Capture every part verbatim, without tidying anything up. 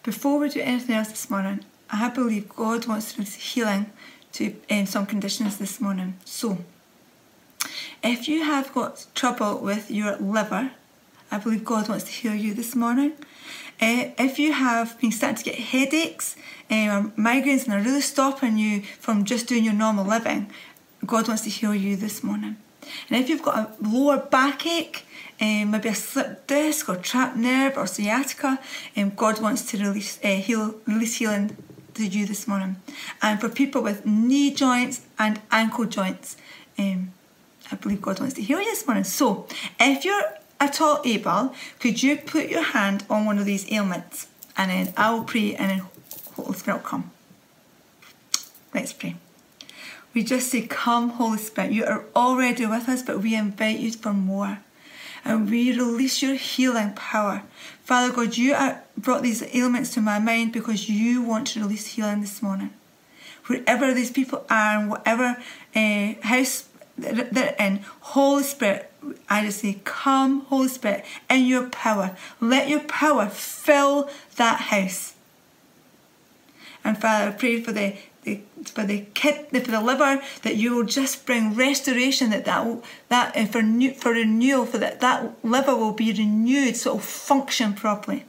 Before we do anything else this morning, I believe God wants to release healing to um, some conditions this morning. So, if you have got trouble with your liver, I believe God wants to heal you this morning. Uh, if you have been starting to get headaches uh, or migraines and are really stopping you from just doing your normal living, God wants to heal you this morning. And if you've got a lower backache, um, maybe a slipped disc or trapped nerve or sciatica, um, God wants to release uh, heal, release healing to you this morning. And for people with knee joints and ankle joints, um, I believe God wants to heal you this morning. So, if you're at all able, could you put your hand on one of these ailments? And then I will pray and then Holy Spirit will come. Let's pray. We just say, come, Holy Spirit. You are already with us, but we invite you for more. And we release your healing power. Father God, you are brought these ailments to my mind because you want to release healing this morning. Wherever these people are and whatever uh, house they're in, Holy Spirit, I just say, come, Holy Spirit, in your power. Let your power fill that house. And Father, I pray for the, the for the kidney, for the liver, that you will just bring restoration, that that will, that uh, for new, for renewal, for that that liver will be renewed so it will function properly.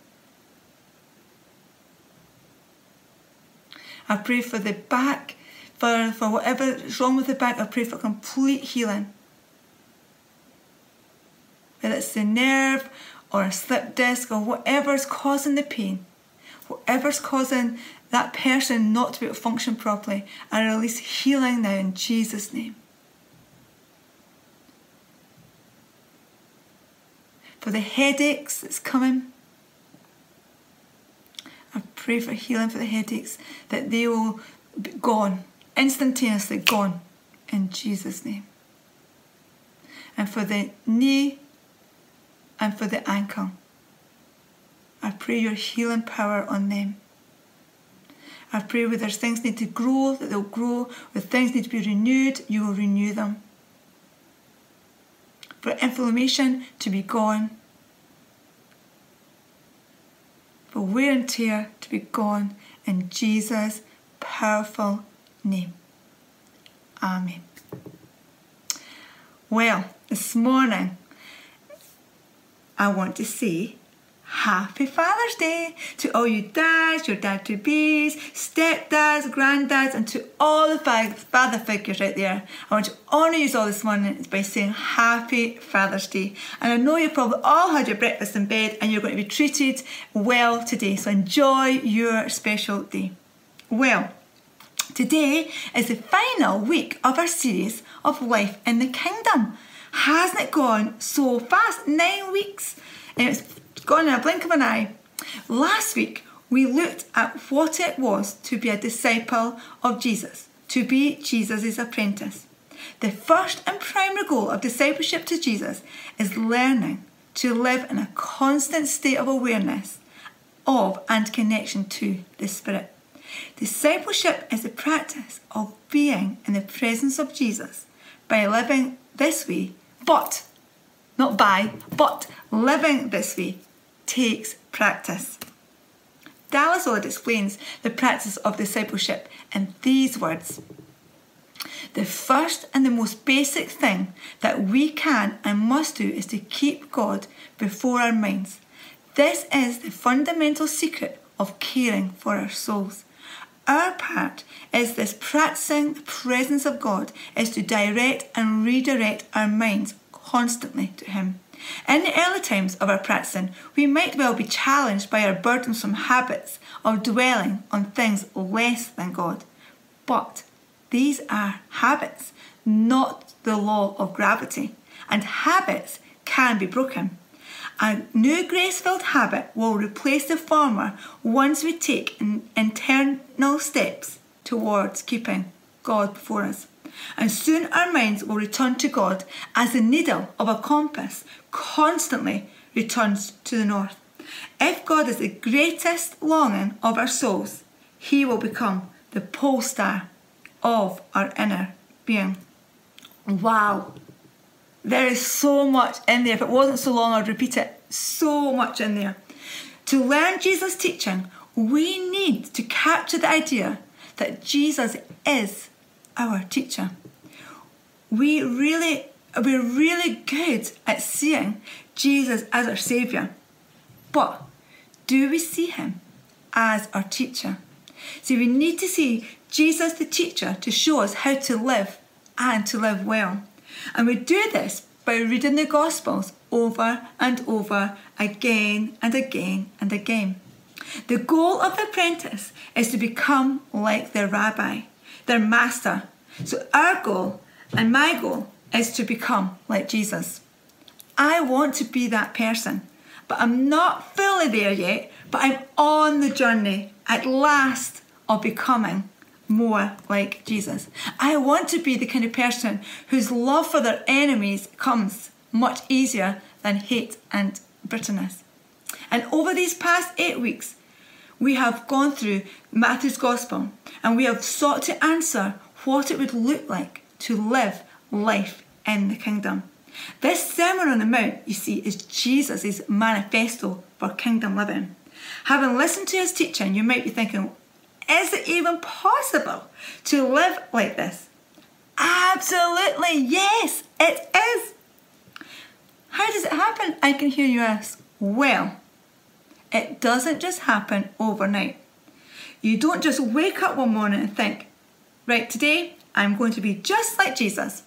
I pray for the back. For, for whatever is wrong with the back, I pray for complete healing. Whether it's the nerve or a slipped disc or whatever's causing the pain, whatever's causing that person not to be able to function properly, I release healing now in Jesus' name. For the headaches that's coming, I pray for healing for the headaches, that they will be gone. Instantaneously gone in Jesus' name. And for the knee and for the ankle, I pray your healing power on them. I pray where there's things need to grow, that they'll grow. Where things need to be renewed, you will renew them. For inflammation to be gone. For wear and tear to be gone in Jesus' powerful name. Amen. Well, this morning I want to say Happy Father's Day to all you dads, your dad-to-be's, stepdads, granddads, and to all the father figures out there. I want to honour you all this morning by saying Happy Father's Day. And I know you've probably all had your breakfast in bed and you're going to be treated well today. So enjoy your special day. Well, today is the final week of our series of Life in the Kingdom. Hasn't it gone so fast? Nine weeks. And it's gone in a blink of an eye. Last week, we looked at what it was to be a disciple of Jesus, to be Jesus' apprentice. The first and primary goal of discipleship to Jesus is learning to live in a constant state of awareness of and connection to the Spirit. Discipleship is the practice of being in the presence of Jesus by living this way, but, not by, but living this way takes practice. Dallas Willard explains the practice of discipleship in these words. The first and the most basic thing that we can and must do is to keep God before our minds. This is the fundamental secret of caring for our souls. Our part is this practicing the presence of God is to direct and redirect our minds constantly to Him. In the early times of our practicing, we might well be challenged by our burdensome habits of dwelling on things less than God. But these are habits, not the law of gravity, and habits can be broken. A new grace-filled habit will replace the former once we take in internal steps towards keeping God before us. And soon our minds will return to God as the needle of a compass constantly returns to the north. If God is the greatest longing of our souls, He will become the pole star of our inner being. Wow. There is so much in there. If it wasn't so long, I'd repeat it. So much in there. To learn Jesus' teaching, We need to capture the idea that Jesus is our teacher. We really, we're really good at seeing Jesus as our Saviour. But do we see him as our teacher? See, we need to see Jesus the teacher to show us how to live and to live well. And we do this by reading the Gospels over and over again and again and again. The goal of the apprentice is to become like their rabbi, their master. So our goal and my goal is to become like Jesus. I want to be that person, but I'm not fully there yet, but I'm on the journey at last of becoming more like Jesus. I want to be the kind of person whose love for their enemies comes much easier than hate and bitterness. And over these past eight weeks, we have gone through Matthew's Gospel and we have sought to answer what it would look like to live life in the kingdom. This Sermon on the Mount, you see, is Jesus' manifesto for kingdom living. Having listened to his teaching, you might be thinking, is it even possible to live like this? Absolutely, yes, it is. How does it happen? I can hear you ask. Well, it doesn't just happen overnight. You don't just wake up one morning and think, right, today I'm going to be just like Jesus.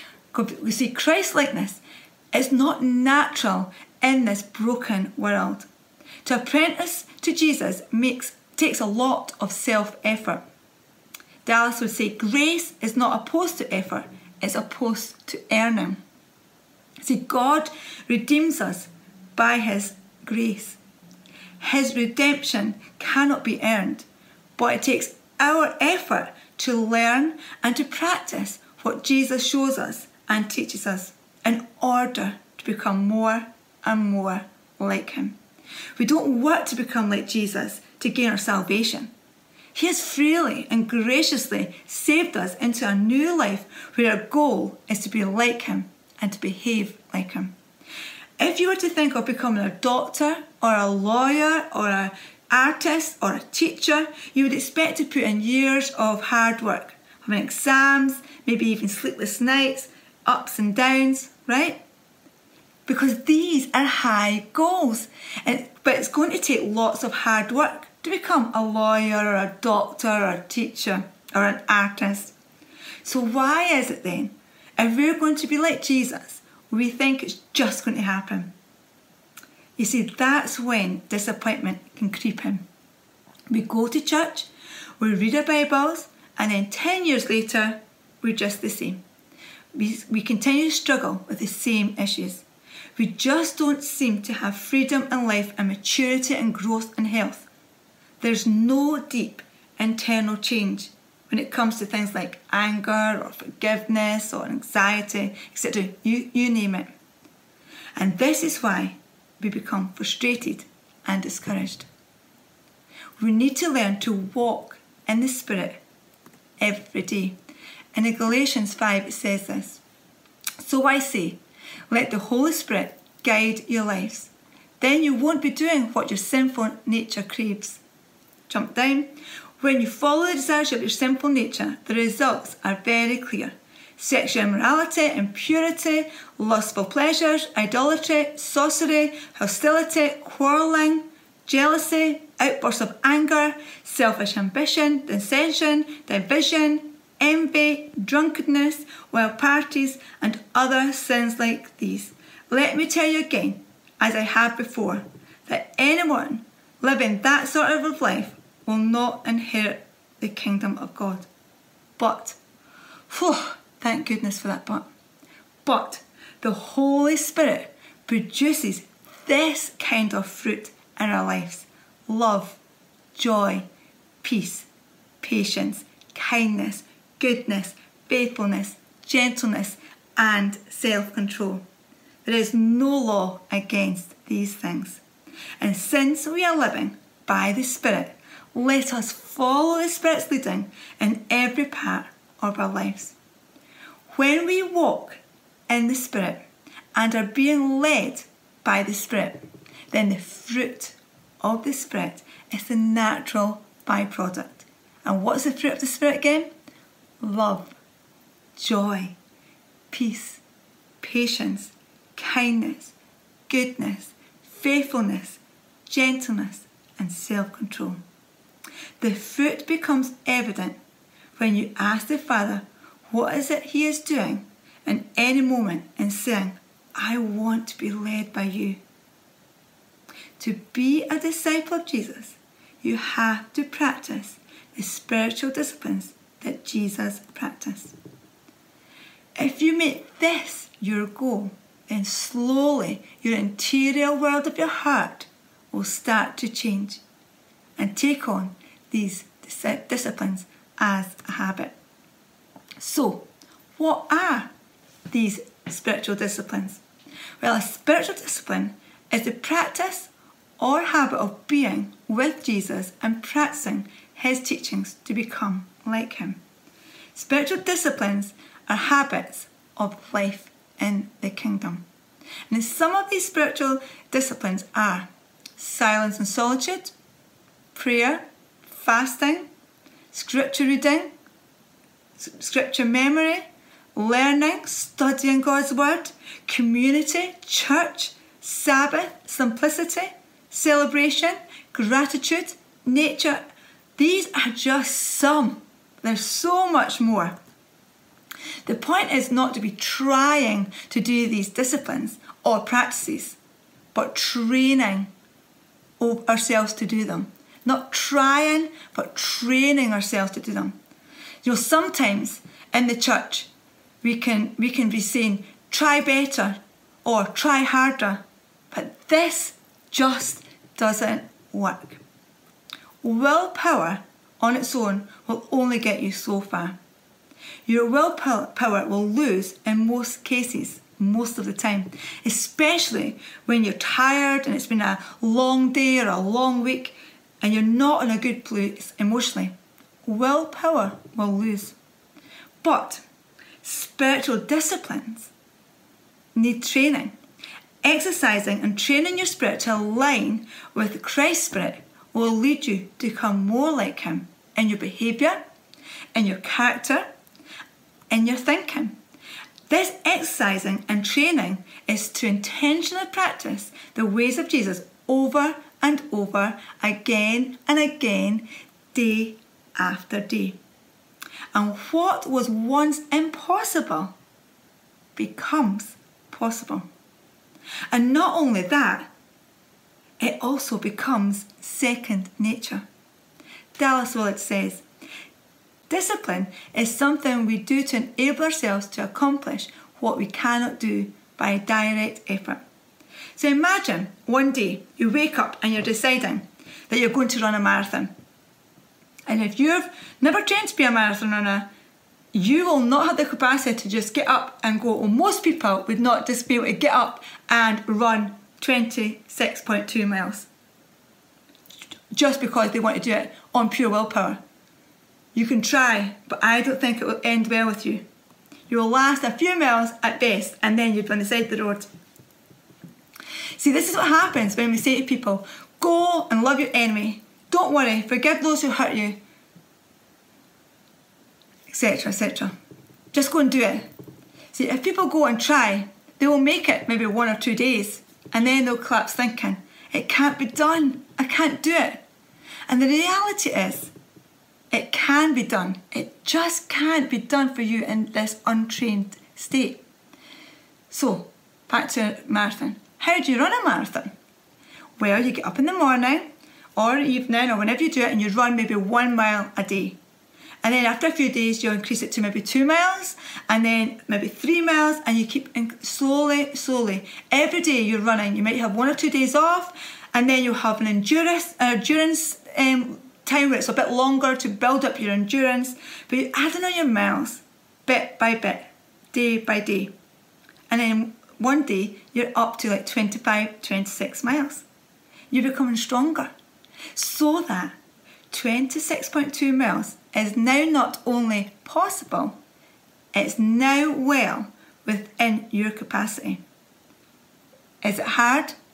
We see Christ-likeness. It's not natural in this broken world. To apprentice to Jesus makes takes a lot of self-effort. Dallas would say grace is not opposed to effort, it's opposed to earning. See, God redeems us by his grace. His redemption cannot be earned, but it takes our effort to learn and to practice what Jesus shows us and teaches us in order to become more and more like him. We don't work to become like Jesus to gain our salvation. He has freely and graciously saved us into a new life where our goal is to be like him and to behave like him. If you were to think of becoming a doctor or a lawyer or an artist or a teacher, you would expect to put in years of hard work, having exams, maybe even sleepless nights, ups and downs, right? Because these are high goals, and, but it's going to take lots of hard work to become a lawyer or a doctor or a teacher or an artist. So why is it then, if we're going to be like Jesus, we think it's just going to happen? You see, that's when disappointment can creep in. We go to church, we read our Bibles, and then ten years later, we're just the same. We, we continue to struggle with the same issues. We just don't seem to have freedom in life and maturity and growth and health. There's no deep internal change when it comes to things like anger or forgiveness or anxiety, et cetera. You, you name it. And this is why we become frustrated and discouraged. We need to learn to walk in the Spirit every day. And in Galatians five it says this, "So I say, let the Holy Spirit guide your lives. Then you won't be doing what your sinful nature craves." Jump down. "When you follow the desires of your sinful nature, the results are very clear. Sexual immorality, impurity, lustful pleasures, idolatry, sorcery, hostility, quarreling, jealousy, outbursts of anger, selfish ambition, dissension, division, envy, drunkenness, wild parties, and other sins like these. Let me tell you again, as I have before, that anyone living that sort of life will not inherit the kingdom of God." But, whew, thank goodness for that but. But the Holy Spirit produces this kind of fruit in our lives: love, joy, peace, patience, kindness, goodness, faithfulness, gentleness, and self-control. There is no law against these things. And since we are living by the Spirit, let us follow the Spirit's leading in every part of our lives. When we walk in the Spirit and are being led by the Spirit, then the fruit of the Spirit is the natural byproduct. And what's the fruit of the Spirit again? Love, joy, peace, patience, kindness, goodness, faithfulness, gentleness, and self-control. The fruit becomes evident when you ask the Father what is it He is doing in any moment and saying, I want to be led by you. To be a disciple of Jesus, you have to practice the spiritual disciplines that Jesus practiced. If you make this your goal, then slowly your interior world of your heart will start to change and take on these disciplines as a habit. So, what are these spiritual disciplines? Well, a spiritual discipline is the practice or habit of being with Jesus and practicing His teachings to become like Him. Spiritual disciplines are habits of life in the kingdom. And some of these spiritual disciplines are silence and solitude, prayer, fasting, scripture reading, scripture memory, learning, studying God's word, community, church, Sabbath, simplicity, celebration, gratitude, nature. These are just some. There's so much more. The point is not to be trying to do these disciplines or practices, but training ourselves to do them. Not trying, but training ourselves to do them. You know, sometimes in the church, we can we can be saying, try better or try harder. But this just doesn't work. Willpower on its own will only get you so far. Your willpower will lose in most cases, most of the time, especially when you're tired and it's been a long day or a long week and you're not in a good place emotionally. Willpower will lose. But spiritual disciplines need training. Exercising and training your spirit to align with Christ's Spirit will lead you to become more like Him in your behaviour, in your character, in your thinking. This exercising and training is to intentionally practice the ways of Jesus over and over, again and again, day after day. And what was once impossible becomes possible. And not only that, it also becomes second nature. Dallas Willard says, discipline is something we do to enable ourselves to accomplish what we cannot do by direct effort. So imagine one day you wake up and you're deciding that you're going to run a marathon. And if you've never trained to be a marathon runner, you will not have the capacity to just get up and go. Well, most people would not just be able to get up and run twenty-six point two miles just because they want to do it on pure willpower. You can try, but I don't think it will end well with you. You will last a few miles at best, and then you'll be on the side of the road. See, this is what happens when we say to people, go and love your enemy. Don't worry, forgive those who hurt you, et cetera, et cetera. Just go and do it. See, if people go and try, they will make it maybe one or two days, and then they'll collapse thinking, it can't be done. I can't do it. And the reality is, it can be done. It just can't be done for you in this untrained state. So, back to marathon. How do you run a marathon? Well, you get up in the morning or evening or whenever you do it and you run maybe one mile a day. And then after a few days, you'll increase it to maybe two miles and then maybe three miles and you keep slowly, slowly. Every day you're running. You might have one or two days off and then you'll have an endurance, an endurance um, time where it's a bit longer to build up your endurance. But you're adding on your miles bit by bit, day by day. And then one day you're up to like twenty-five, twenty-six miles. You're becoming stronger. So that twenty-six point two miles is now not only possible, it's now well within your capacity. Is it hard?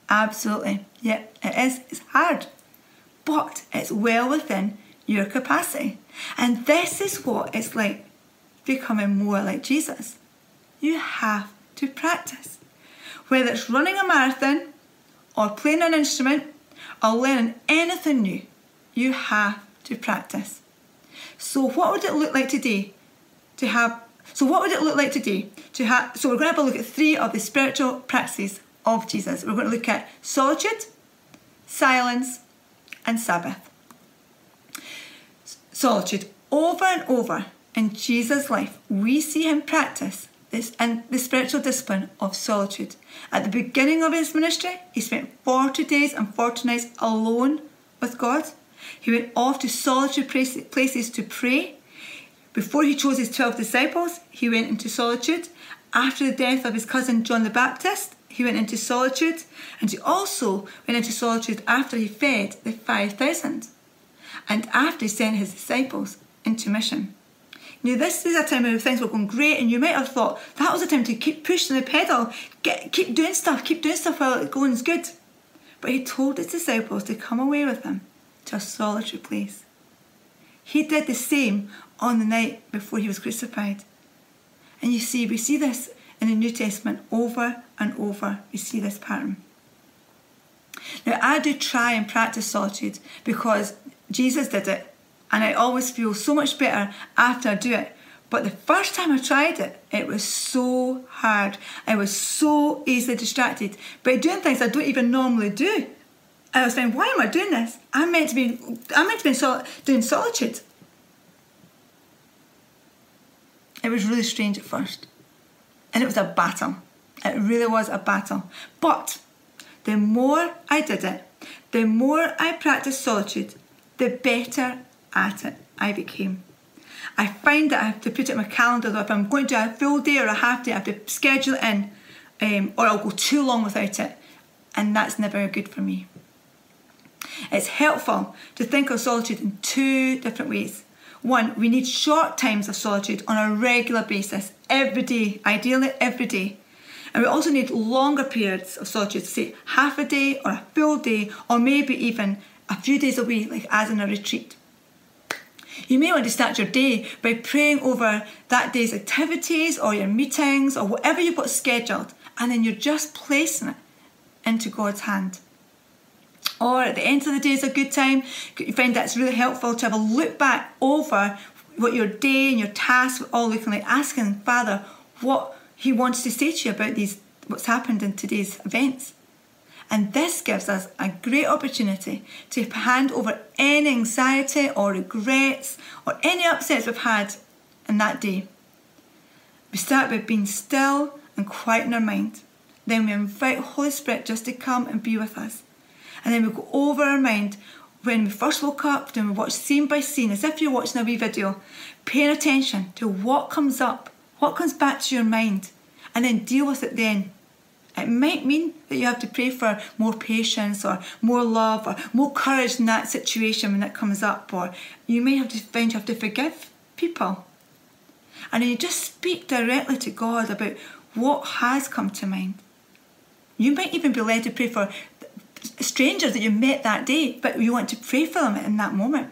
Absolutely. Yeah, it is. It's hard. But it's well within your capacity. And this is what it's like becoming more like Jesus. You have to practice. Whether it's running a marathon or playing an instrument or learning anything new, you have to practice. So what would it look like today to have, so what would it look like today to have, so we're going to have a look at three of the spiritual practices of Jesus. We're going to look at solitude, silence, and Sabbath. Solitude. Over and over in Jesus' life, we see him practice this and the spiritual discipline of solitude. At the beginning of his ministry, he spent forty days and forty nights alone with God. He went off to solitary places to pray. Before he chose his twelve disciples, he went into solitude. After the death of his cousin John the Baptist, he went into solitude. And he also went into solitude after he fed the five thousand. And after he sent his disciples into mission. Now this is a time when things were going great, and you might have thought that was a time to keep pushing the pedal, get, keep doing stuff, keep doing stuff while it's going good. But he told his disciples to come away with him to a solitary place. He did the same on the night before he was crucified. And you see, we see this in the New Testament over and over. We see this pattern. Now I do try and practice solitude because Jesus did it. And I always feel so much better after I do it. But the first time I tried it, it was so hard. I was so easily distracted by doing things I don't even normally do. And I was saying, why am I doing this? I'm meant to be, I'm meant to be sol- doing solitude. It was really strange at first. And it was a battle. It really was a battle. But the more I did it, the more I practiced solitude, the better at it I became. I find that I have to put it in my calendar, though. If I'm going to do a full day or a half day, I have to schedule it in, um, or I'll go too long without it, and that's never good for me. It's helpful to think of solitude in two different ways. One, we need short times of solitude on a regular basis, every day, ideally every day. And we also need longer periods of solitude, say half a day or a full day, or maybe even a few days a week, like as in a retreat. You may want to start your day by praying over that day's activities or your meetings or whatever you've got scheduled, and then you're just placing it into God's hand. Or at the end of the day is a good time. You find that's really helpful to have a look back over what your day and your tasks were all looking like, asking Father what he wants to say to you about these, what's happened in today's events. And this gives us a great opportunity to hand over any anxiety or regrets or any upsets we've had in that day. We start by being still and quiet in our mind. Then we invite Holy Spirit just to come and be with us. And then we go over our mind when we first woke up, then we watch scene by scene, as if you're watching a wee video, paying attention to what comes up, what comes back to your mind, and then deal with it then. It might mean that you have to pray for more patience or more love or more courage in that situation when it comes up, or you may have to find you have to forgive people. And then you just speak directly to God about what has come to mind. You might even be led to pray for strangers that you met that day, but you want to pray for them in that moment.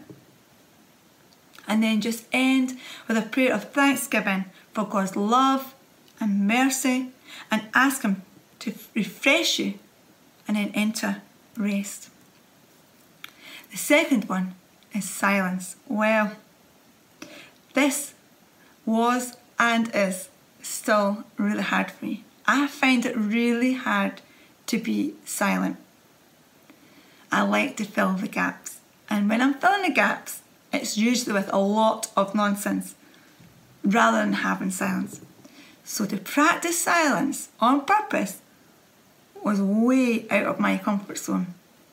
And then just end with a prayer of thanksgiving for God's love and mercy, and ask him to refresh you, and then enter rest. The second one is silence. Well, this was and is still really hard for me. I find it really hard to be silent. I like to fill the gaps, and when I'm filling the gaps, it's usually with a lot of nonsense rather than having silence. So to practice silence on purpose was way out of my comfort zone.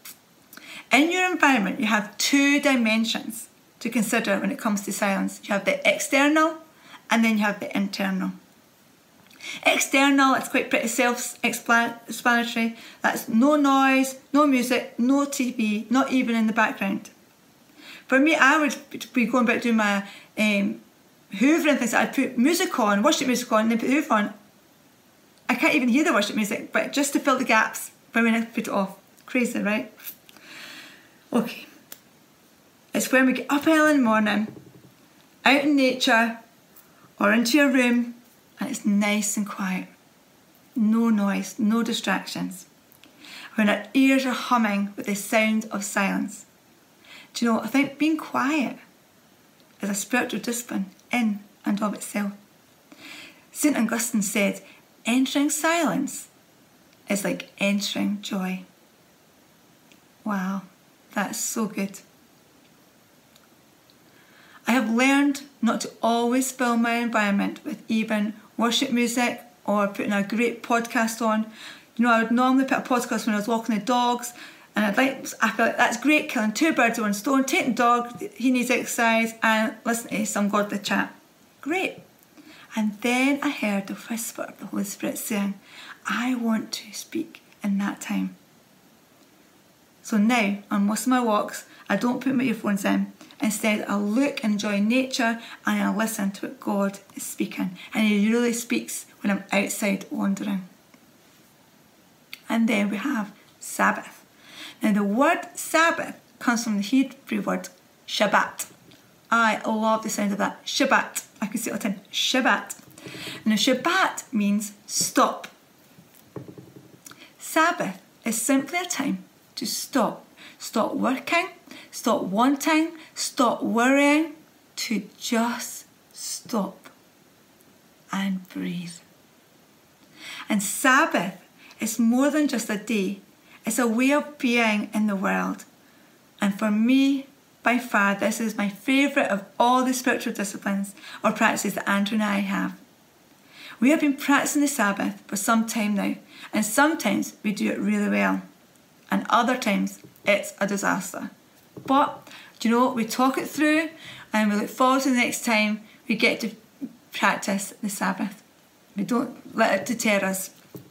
In your environment, you have two dimensions to consider when it comes to silence. You have the external and then you have the internal. External, it's quite pretty self-explanatory. That's no noise, no music, no T V, not even in the background. For me, I would be going back doing my um, hoovering and things. I'd put music on, worship music on, and then put the hoover on. I can't even hear the worship music, but just to fill the gaps But when I put it off, crazy, right? Okay. It's when we get up early in the morning, out in nature, or into your room, and it's nice and quiet. No noise, no distractions. When our ears are humming with the sound of silence. Do you know, I think being quiet is a spiritual discipline in and of itself. Saint Augustine said, entering silence is like entering joy. Wow, that's so good. I have learned not to always fill my environment with even worship music or putting a great podcast on. You know, I would normally put a podcast when I was walking the dogs, and I'd like, I feel like that's great, killing two birds with one stone, take the dog, he needs exercise, and listen to some godly chat. Great. And then I heard the whisper of the Holy Spirit saying, I want to speak in that time. So now, on most of my walks, I don't put my earphones in. Instead, I look and enjoy nature, and I listen to what God is speaking. And He really speaks when I'm outside wandering. And then we have Sabbath. Now, the word Sabbath comes from the Hebrew word Shabbat. I love the sound of that. Shabbat. I can say it all the time. Shabbat. Now, Shabbat means stop. Sabbath is simply a time to stop. Stop working, stop wanting, stop worrying, to just stop and breathe. And Sabbath is more than just a day. It's a way of being in the world. And for me, by far, this is my favourite of all the spiritual disciplines or practices that Andrew and I have. We have been practicing the Sabbath for some time now, and sometimes we do it really well, and other times it's a disaster. But, do you know what? We talk it through, and we look forward to the next time we get to practice the Sabbath. We don't let it deter us.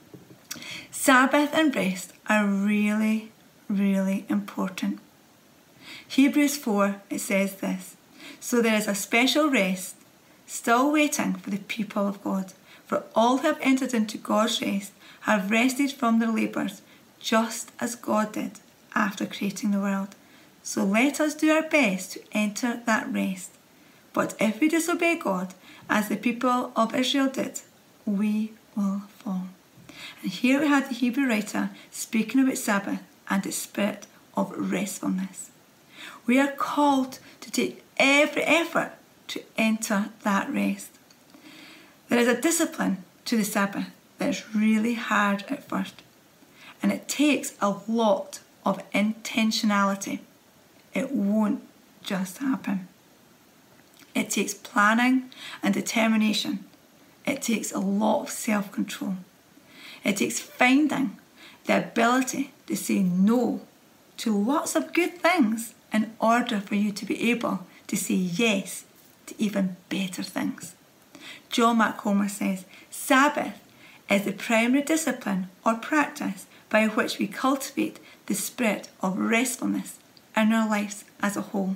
Sabbath and rest are really, really important. Hebrews four, it says this, so there is a special rest still waiting for the people of God. For all who have entered into God's rest have rested from their labours, just as God did after creating the world. So let us do our best to enter that rest. But if we disobey God, as the people of Israel did, we will fall. And here we have the Hebrew writer speaking about Sabbath and the spirit of restfulness. We are called to take every effort to enter that rest. There is a discipline to the Sabbath that is really hard at first, and it takes a lot of intentionality. It won't just happen. It takes planning and determination. It takes a lot of self-control. It takes finding the ability to say no to lots of good things in order for you to be able to say yes to even better things. John Mark Comer says, Sabbath is the primary discipline or practice by which we cultivate the spirit of restfulness in our lives as a whole.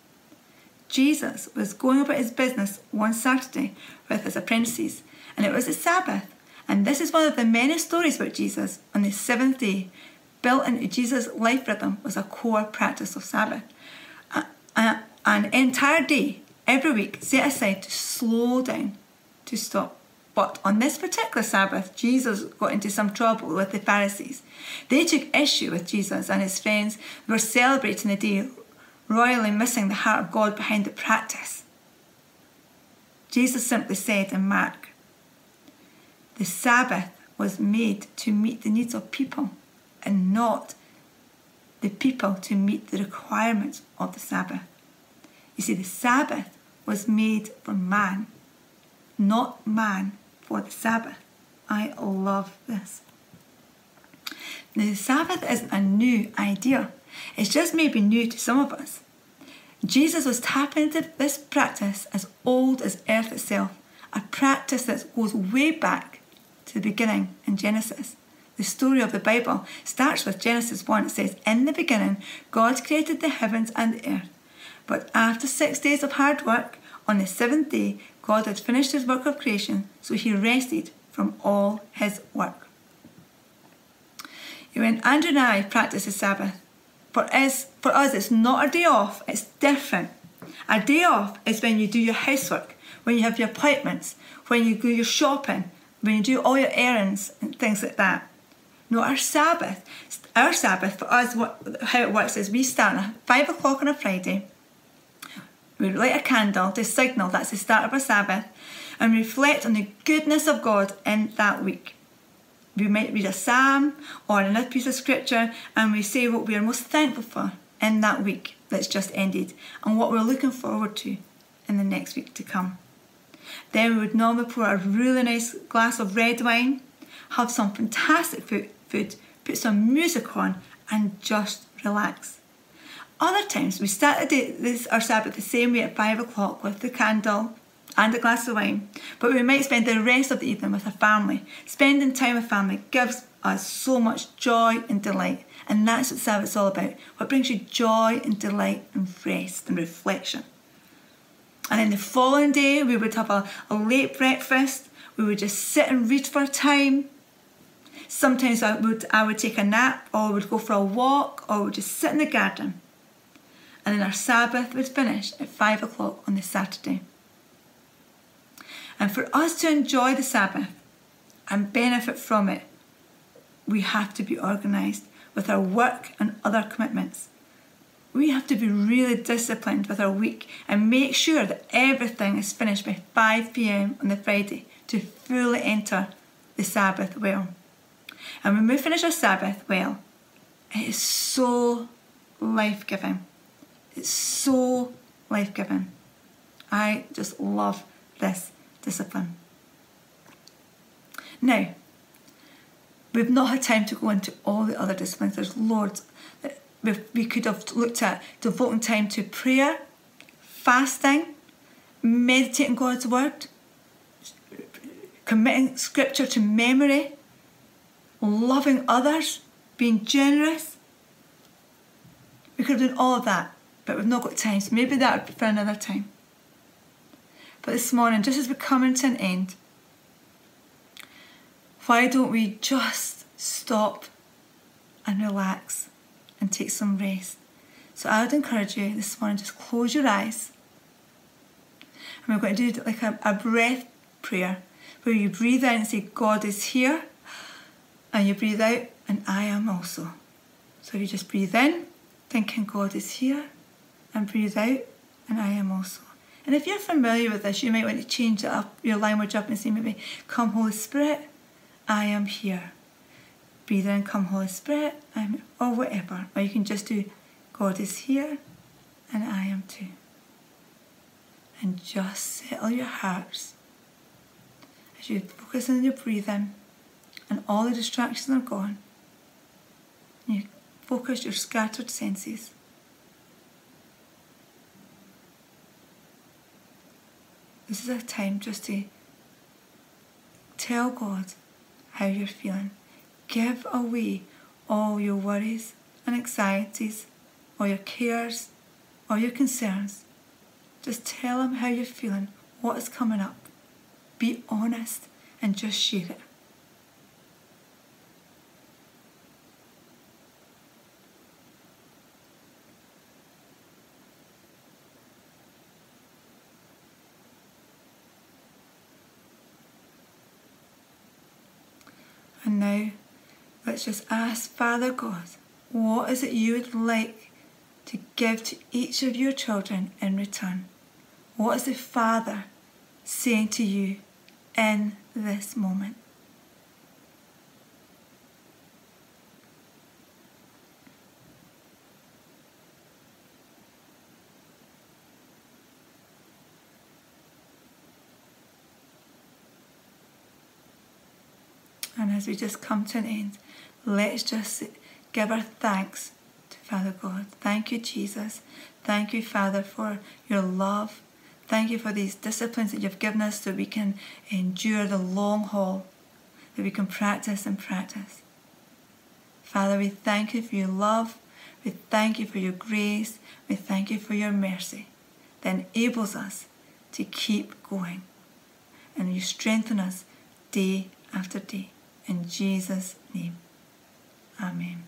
Jesus was going about his business one Saturday with his apprentices, and it was the Sabbath. And this is one of the many stories about Jesus on the seventh day. Built into Jesus' life rhythm was a core practice of Sabbath. An entire day, every week, set aside to slow down, to stop. But on this particular Sabbath, Jesus got into some trouble with the Pharisees. They took issue with Jesus and his friends who were celebrating the day, royally missing the heart of God behind the practice. Jesus simply said in Mark, the Sabbath was made to meet the needs of people and not the people to meet the requirements of the Sabbath. You see, the Sabbath was made for man, not man for the Sabbath. I love this. Now, the Sabbath isn't a new idea. It's just maybe new to some of us. Jesus was tapping into this practice as old as earth itself, a practice that goes way back to the beginning in Genesis. The story of the Bible starts with Genesis one. It says, in the beginning, God created the heavens and the earth. But after six days of hard work, on the seventh day, God had finished his work of creation, so he rested from all his work. When Andrew and I practice the Sabbath, for us, for us it's not a day off, it's different. A day off is when you do your housework, when you have your appointments, when you go your shopping, when you do all your errands and things like that. No, our Sabbath, our Sabbath for us, what, how it works is we start at five o'clock on a Friday. We light a candle to signal that's the start of our Sabbath and reflect on the goodness of God in that week. We might read a psalm or another piece of scripture and we say what we are most thankful for in that week that's just ended and what we're looking forward to in the next week to come. Then we would normally pour a really nice glass of red wine, have some fantastic food, food put some music on and just relax. Other times we start the day, this, our Sabbath the same way at five o'clock with the candle and a glass of wine, but we might spend the rest of the evening with our family. Spending time with family gives us so much joy and delight, and that's what Sabbath's all about. What brings you joy and delight and rest and reflection. And then the following day we would have a, a late breakfast. We would just sit and read for a time. Sometimes I would I would take a nap, or would go for a walk, or would just sit in the garden. And then our Sabbath would finish at five o'clock on the Saturday. And for us to enjoy the Sabbath and benefit from it, we have to be organised with our work and other commitments. We have to be really disciplined with our week and make sure that everything is finished by five p.m. on the Friday to fully enter the Sabbath well. And when we finish our Sabbath well, it is so life-giving. It's so life-giving. I just love this discipline. Now, we've not had time to go into all the other disciplines. There's loads that we could have looked at. Devoting time to prayer, fasting, meditating God's word, committing scripture to memory, loving others, being generous. We could have done all of that, but we've not got time, so maybe that would be for another time. But this morning, just as we're coming to an end, why don't we just stop and relax and take some rest? So I would encourage you this morning, just close your eyes. And we're going to do like a, a breath prayer, where you breathe in and say, God is here. And you breathe out, and I am also. So you just breathe in, thinking God is here, and breathe out, and I am also. And if you're familiar with this, you might want to change it up, your language up, and say maybe, come Holy Spirit, I am here. Breathe in, come Holy Spirit, I'm, or whatever. Or you can just do, God is here, and I am too. And just settle your hearts as you focus on your breathing, and all the distractions are gone. You focus your scattered senses. This is a time just to tell God how you're feeling. Give away all your worries and anxieties, all your cares, all your concerns. Just tell Him how you're feeling, what is coming up. Be honest and just share it. And now, let's just ask Father God, what is it you would like to give to each of your children in return? What is the Father saying to you in this moment? And as we just come to an end, let's just give our thanks to Father God. Thank you, Jesus. Thank you, Father, for your love. Thank you for these disciplines that you've given us so we can endure the long haul, that we can practice and practice. Father, we thank you for your love. We thank you for your grace. We thank you for your mercy that enables us to keep going. And you strengthen us day after day. In Jesus' name, Amen.